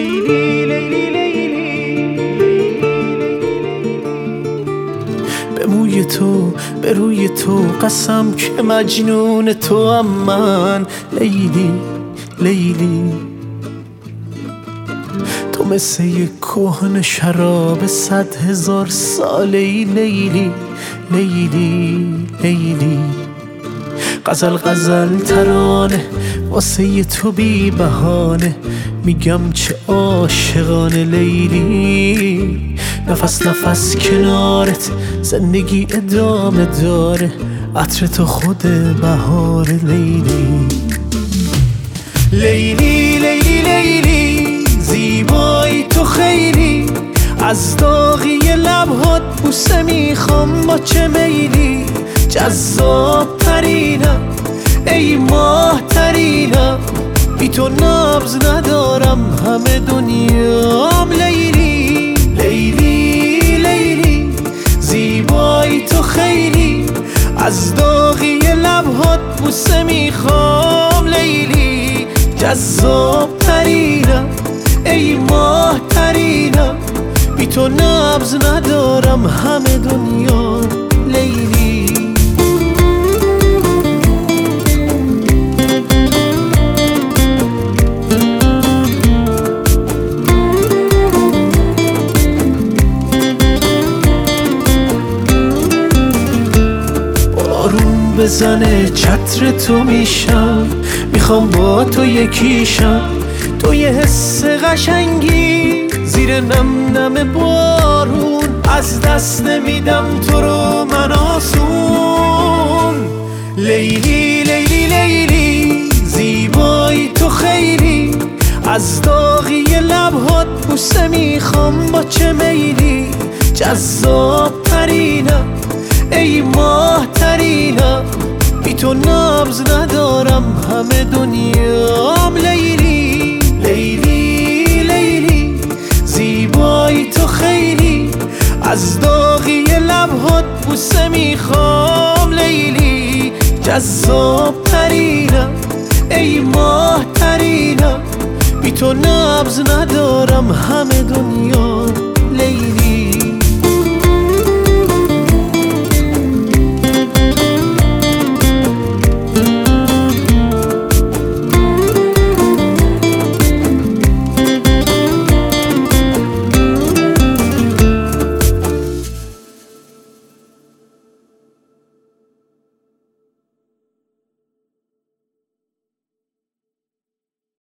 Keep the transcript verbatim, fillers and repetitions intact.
لیلی لیلی لیلی، به موی تو به روی تو قسم که مجنون تو هم من. لیلی لیلی تو مثل یک کهنه شراب صد هزار ساله‌ای. لیلی لیلی لیلی غزل غزل ترانه واسه تو بی بهانه، میگم چه عاشقانه. لیلی نفس نفس کنارت زندگی ادامه داره، عطر تو خود بهاره. لیلی لیلی لیلی لیلی زیبایی تو خیلی، از داغی لبهات بوسه میخوام با چه میلی. جذاب ترینم ای ماه ترینم، بی تو نبض ندارم همه دنیام. لیلی لیلی لیلی زیبایی تو خیلی، از داغی لبهات بوسه میخوام. لیلی جذاب ترینم ای ماه ترینم، بی تو نبض ندارم همه دنیا. لیلی بارون بزنه چتر تو میشم، میخوام با تو یکیشم. تو یه حس قشنگی زیر نم نم بارون، از دست نمیدم تو رو من آسون. لیلی لیلی لیلی زیبایی تو خیلی، از داغی لبهات بوسه میخوام با چه میلی. جذاب ترینم ای ماه ترینم، بی تو نبض ندارم همه دنیام. لیلی لیلی لیلی زیبایی تو خیلی، از داغی لبهات بوسه میخوام. لیلی جذاب ترینم ای ماه ترینم، بی تو نبض ندارم همه دنیا.